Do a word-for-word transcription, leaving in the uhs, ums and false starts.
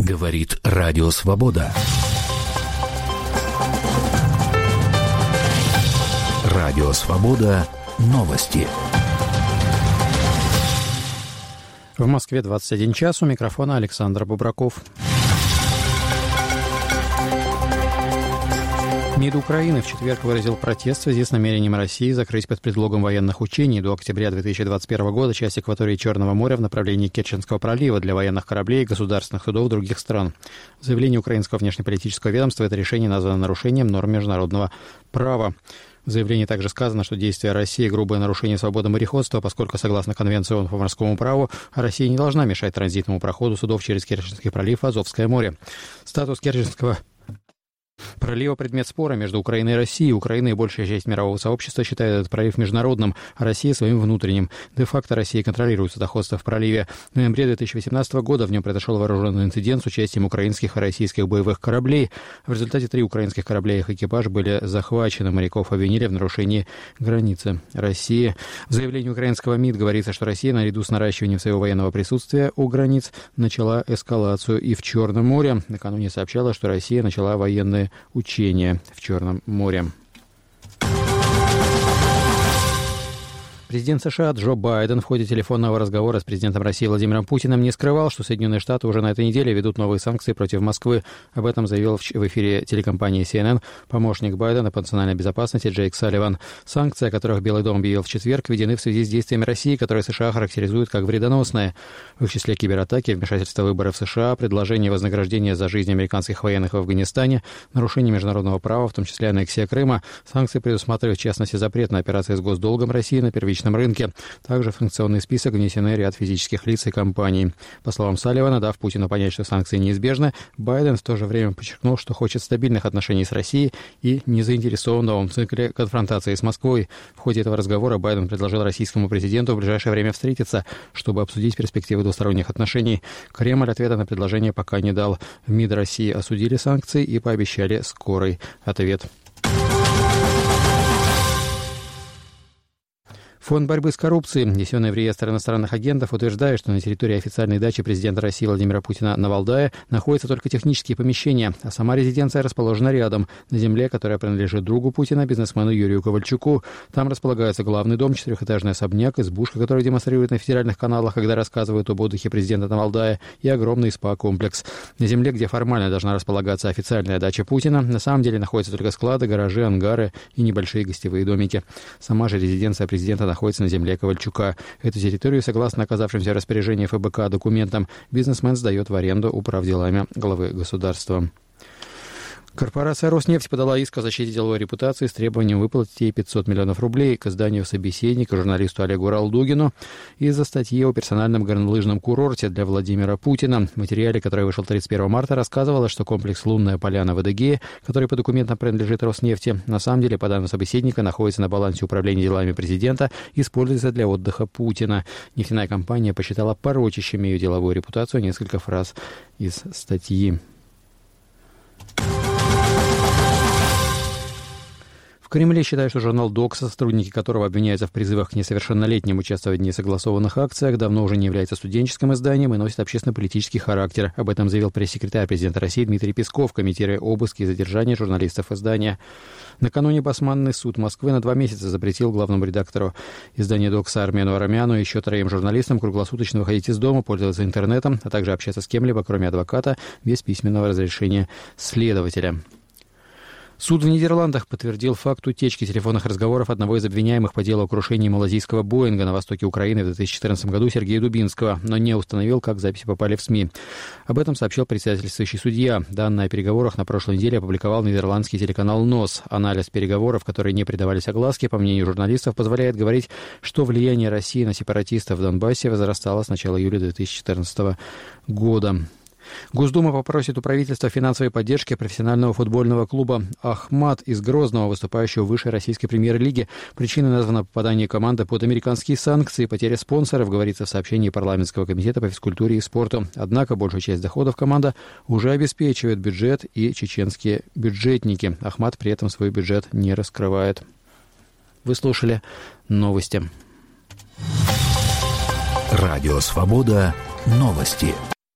Говорит Радио Свобода. Радио Свобода. Новости. В Москве двадцать один час. У микрофона Александр Бубраков. МИД Украины в четверг выразил протест в связи с намерением России закрыть под предлогом военных учений до октября две тысячи двадцать первого года часть акватории Черного моря в направлении Керченского пролива для военных кораблей и государственных судов других стран. В заявлении украинского внешнеполитического ведомства это решение названо нарушением норм международного права. В заявлении также сказано, что действия России – грубое нарушение свободы мореходства, поскольку, согласно Конвенции ООН по морскому праву, Россия не должна мешать транзитному проходу судов через Керченский пролив и Азовское море. Статус Керченского пролива – предмет спора между Украиной и Россией. Украина и большая часть мирового сообщества считают этот пролив международным, а Россия – своим внутренним. Де-факто Россия контролирует судоходство в проливе. В ноябре две тысячи восемнадцатого года в нем произошел вооруженный инцидент с участием украинских и российских боевых кораблей. В результате три украинских корабля и их экипаж были захвачены. Моряков обвинили в нарушении границы России. В заявлении украинского МИД говорится, что Россия, наряду с наращиванием своего военного присутствия у границ, начала эскалацию и в Черном море. Накануне сообщала, что Россия начала военные учения в Черном море. Президент США Джо Байден в ходе телефонного разговора с президентом России Владимиром Путиным не скрывал, что Соединенные Штаты уже на этой неделе ведут новые санкции против Москвы. Об этом заявил в эфире телекомпании си эн эн помощник Байдена по национальной безопасности Джейк Салливан. Санкции, о которых Белый дом объявил в четверг, введены в связи с действиями России, которые США характеризуют как вредоносные. В их числе кибератаки, вмешательство в выборы в США, предложение вознаграждения за жизнь американских военных в Афганистане, нарушение международного права, в том числе аннексия Крыма. Санкции предусматривают, в частности, запрет на операции с госдолгом России на первичном рынке. Также в санкционный список внесены ряд физических лиц и компаний. По словам Салливана, дав Путину понять, что санкции неизбежны, Байден в то же время подчеркнул, что хочет стабильных отношений с Россией и не заинтересован в новом цикле конфронтации с Москвой. В ходе этого разговора Байден предложил российскому президенту в ближайшее время встретиться, чтобы обсудить перспективы двусторонних отношений. Кремль ответа на предложение пока не дал. В МИД России осудили санкции и пообещали скорый ответ. Фонд борьбы с коррупцией, внесенный в реестр иностранных агентов, утверждает, что на территории официальной дачи президента России Владимира Путина на Валдае находятся только технические помещения, а сама резиденция расположена рядом, на земле, которая принадлежит другу Путина, бизнесмену Юрию Ковальчуку. Там располагается главный дом, четырехэтажный особняк, избушка, которую демонстрируют на федеральных каналах, когда рассказывают об отдыхе президента на Валдае, и огромный спа-комплекс. На земле, где формально должна располагаться официальная дача Путина, на самом деле находятся только склады, гаражи, ангары и небольшие гостевые домики. Сама же резиденция президента находится на земле Ковальчука. Эту территорию, согласно оказавшимся в распоряжении эф бэ ка документам, бизнесмен сдает в аренду управделами главы государства. Корпорация «Роснефть» подала иск о защите деловой репутации с требованием выплатить ей пятьсот миллионов рублей к изданию «Собеседник» журналисту Олегу Ралдугину из-за статьи о персональном горнолыжном курорте для Владимира Путина. В материале, который вышел тридцать первого марта, рассказывалось, что комплекс «Лунная поляна» в Адыгее, который по документам принадлежит «Роснефти», на самом деле, по данным «Собеседника», находится на балансе управления делами президента и используется для отдыха Путина. Нефтяная компания посчитала порочащими ее деловую репутацию несколько фраз из статьи. В Кремле считают, что журнал «Докс», сотрудники которого обвиняются в призывах к несовершеннолетним участвовать в несогласованных акциях, давно уже не является студенческим изданием и носит общественно-политический характер. Об этом заявил пресс-секретарь президента России Дмитрий Песков, комментируя обыски и задержания журналистов издания. Накануне Басманный суд Москвы на два месяца запретил главному редактору издания «Докса» Армену Арамяну и еще троим журналистам круглосуточно выходить из дома, пользоваться интернетом, а также общаться с кем-либо, кроме адвоката, без письменного разрешения следователя. Суд в Нидерландах подтвердил факт утечки телефонных разговоров одного из обвиняемых по делу о крушении малазийского «Боинга» на востоке Украины в две тысячи четырнадцатом году Сергея Дубинского, но не установил, как записи попали в СМИ. Об этом сообщил председательствующий судья. Данные о переговорах на прошлой неделе опубликовал нидерландский телеканал НОС. Анализ переговоров, которые не придавались огласке, по мнению журналистов, позволяет говорить, что влияние России на сепаратистов в Донбассе возрастало с начала июля две тысячи четырнадцатого года. Госдума попросит у правительства финансовой поддержки профессионального футбольного клуба «Ахмат» из Грозного, выступающего в высшей российской премьер-лиге. Причиной названо попадание команды под американские санкции и потеря спонсоров, говорится в сообщении парламентского комитета по физкультуре и спорту. Однако большую часть доходов команда уже обеспечивает бюджет и чеченские бюджетники. «Ахмат» при этом свой бюджет не раскрывает. Вы слушали новости. Радио «Свобода». Новости.